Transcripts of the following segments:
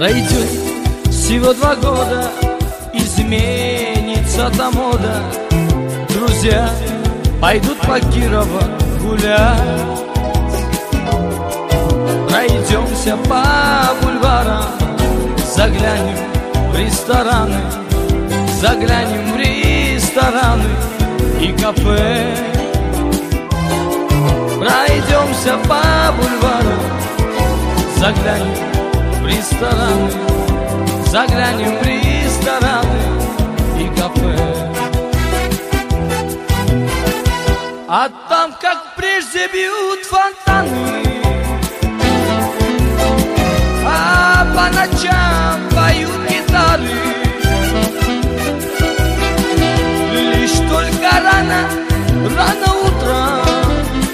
Пройдет всего 2 года, изменится та мода. Друзья пойдут по Кирово гулять. Пройдемся по бульварам, заглянем в рестораны, заглянем в рестораны и кафе. Пройдемся по бульварам, заглянем в рестораны, заглянем в рестораны и кафе. А там, как прежде, бьют фонтаны, а по ночам поют гитары. Лишь только рано утром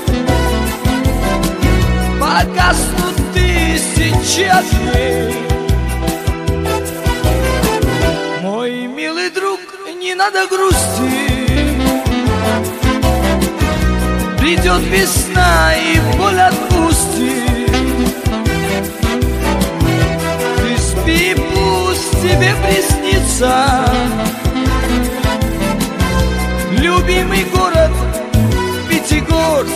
погаснут тысячи огней. Мой милый друг, не надо грустить, придет весна и боль отпустит. Ты спи, пусть тебе приснится любимый город Пятигорск.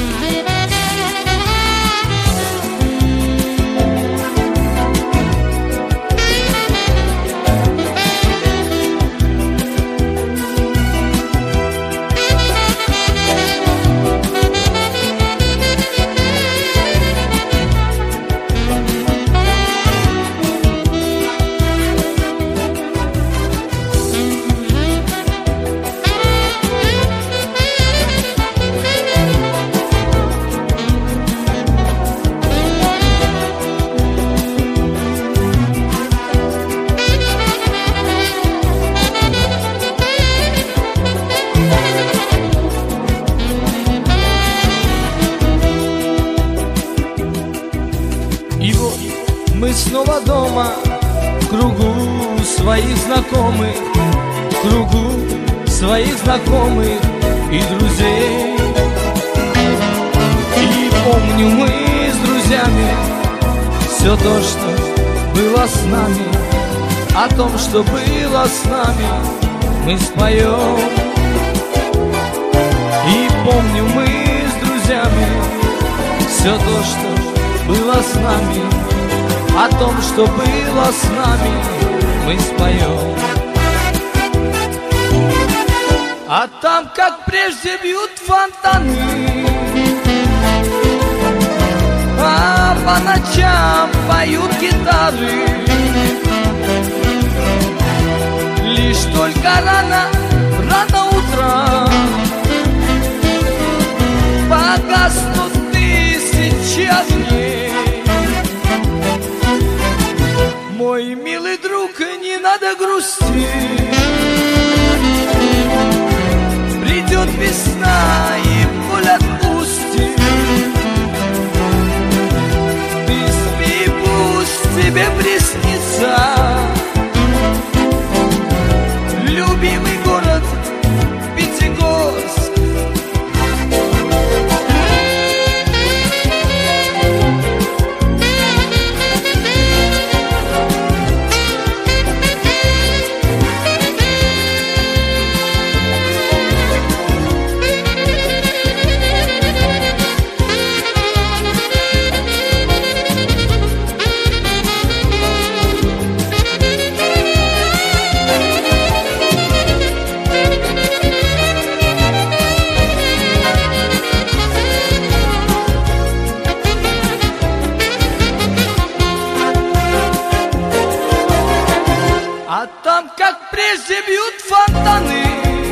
И вот мы снова дома, в кругу своих знакомых, в кругу своих знакомых и друзей. И помню, мы с друзьями все то, что было с нами, о том, что было с нами, мы споем. И помню, мы с друзьями все то, что было с нами, о том, что было с нами, мы споем. А там, как прежде, бьют фонтаны, а по ночам поют гитары. Лишь только рано утром погаснут тысячи огней. Мой милый друг, не надо грустить, придет весна и боль отпустит. Ты спи, пусть тебе приснится любимый город Пятигорск. А там, как прежде, бьют фонтаны,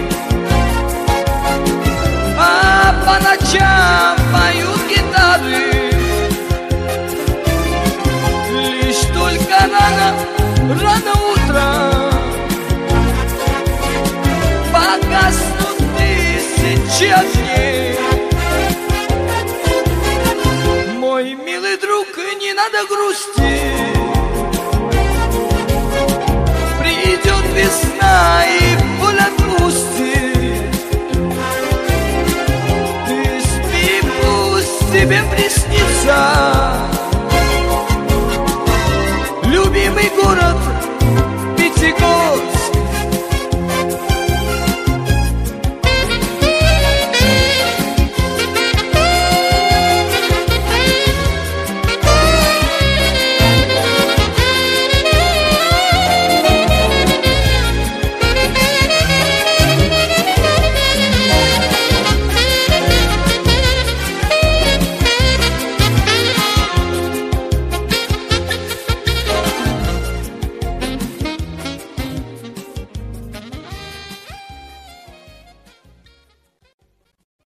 а по ночам поют гитары. Лишь только рано утром погаснут тысячи огней. Мой милый друг, не надо грустить, придет весна и боль отпустит. Ты спи, пусть тебе приснится